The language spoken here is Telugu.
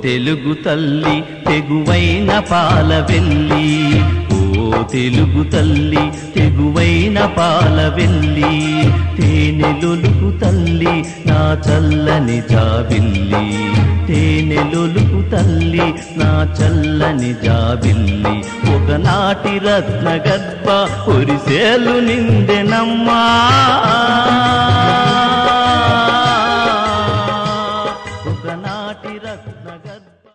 తెలుగు తల్లి తెగువైన పాలవెల్లి, ఓ తెలుగు తల్లి తెగువైన పాలవెల్లి, తేనెలొలుకు తల్లి నా చల్లని జాబిల్లి, తేనెలొలుకు తల్లి నా చల్లని జాబిల్లి. ఒకనాటి రత్నగర్భ ఒరిసేలు నిందెనమ్మా.